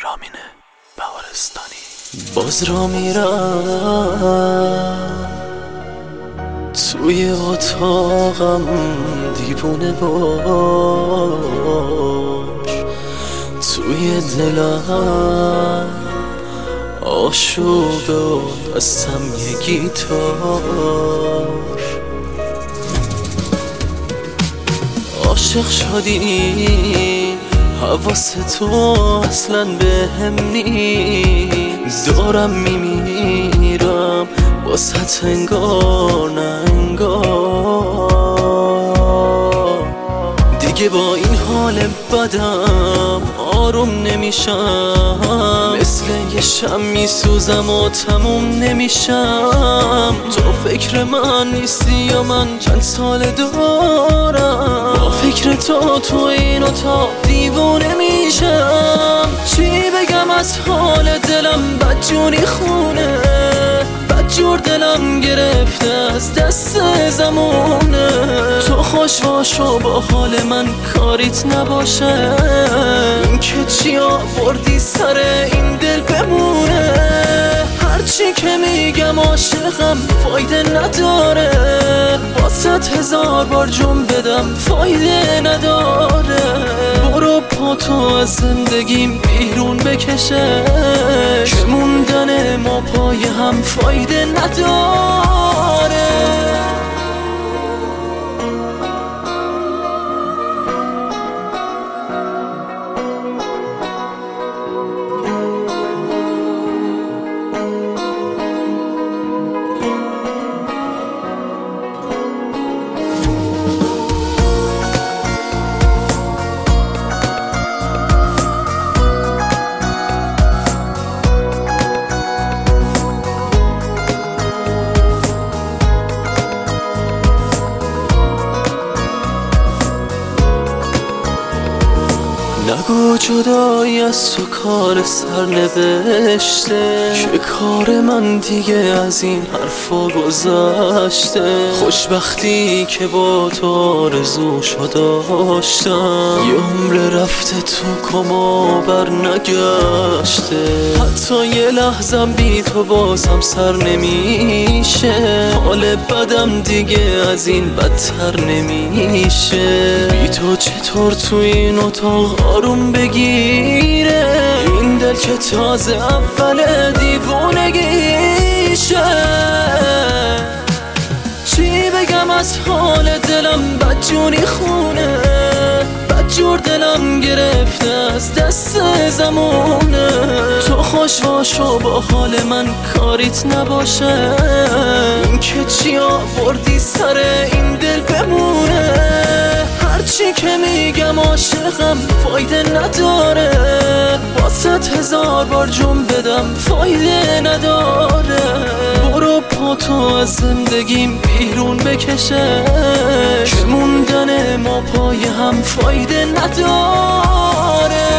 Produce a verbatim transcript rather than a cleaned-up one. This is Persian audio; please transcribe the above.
رامین بهارستانی. باز را میرم توی اتاقم دیوونه باش، توی دلم آشوب و دستم یه گیتار. عاشق شدی حواس تو اصلا به هم نیست، دارم میمیرم واسه انگار نه انگار. دیگه با این حال بدم آروم نمیشم، مثل یه شم میسوزم و تموم نمیشم. تو فکر من نیستی یا من چند سال دارم، با فکر تو تو این اتاق دیوونه میشم. چی بگم از حال دلم بدجوری خونه، بدجور دلم گرفته از دست زمونه. تو خوش باش و با حال من کاریت نباشه، این که چی آوردی سر این دل بمونه. هرچی که میگم عاشقم فایده نداره، واسط هزار بار جون بدم فایده نداره. برو پاتو از زندگیم بیرون بکشه، که موندن ما پای هم فایده نداره. نگو جدایی از تو کار سرنوشته، که کار من دیگه از این حرفا گذشته. خوشبختی که با تو آرزوشو داشتم، یه عمر رفته تو کما بر نگشته. حتی یه لحظم بی تو بازم سر نمیشه، حال بدم دیگه از این بدتر نمیشه. بی تو چطور تو این اتاق آروم بگیره، این دل که تازه اول دیوونگیشه. چی بگم از حال دلم بدجوری خونه، بدجور دلم گرفته از دست زمونه. تو خوش باش و با حال من کاریت نباشه، این که چی آوردی سر این دل بمونه. هرچی که میگم عاشقم فایده نداره، واسط هزار بار جون بدم فایده نداره. برو پاتو از زندگیم بیرون بکشه، که موندن ما پای هم فایده نداره.